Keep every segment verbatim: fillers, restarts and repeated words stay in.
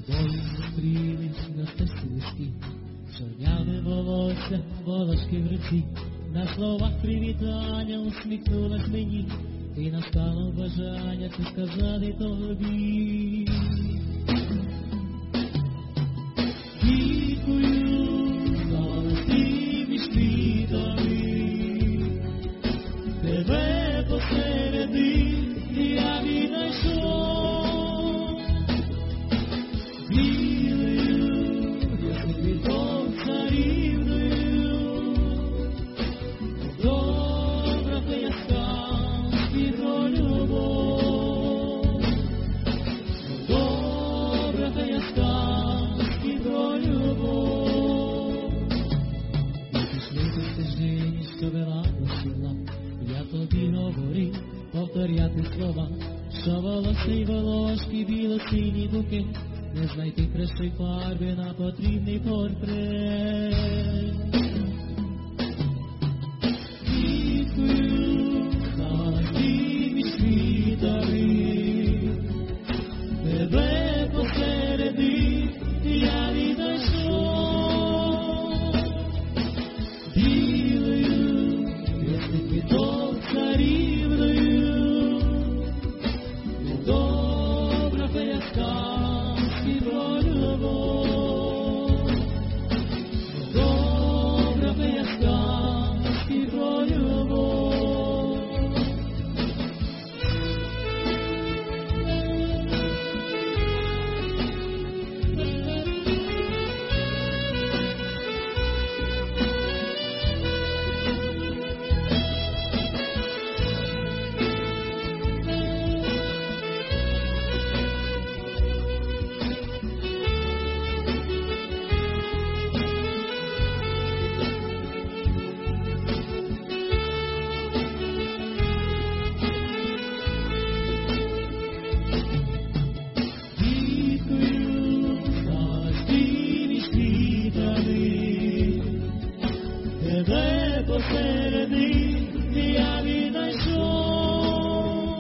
тобою зустрілись на стежці вузькій, чорняве волосся, волошки в руці, на словах привітання усміхнулась мені, і настало бажання це сказати тобі. Дякую за листи між квітами, тебе посереди я віднайшов. Білою, ясний квіток царівною, добра пияска світло любов, добра пияска світло любов. І пішли ти стежині, що вела до села, я тобі говорив, повторяти слова, що волосся й волошки, біло-синій букет, не знайти кращої фарби на потрібний портрет. Дякую за листи між квітами, тебе посереди я віднайшов. Білою, ясний квіток царівною, добра пияска світло любов, добра пияска світло любов. Дякую за листи між квітами, тебе посереди я віднайшов.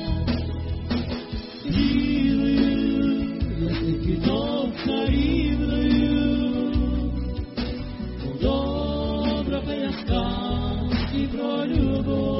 Білою, ясний квіток царівною, добра пияска світло любов.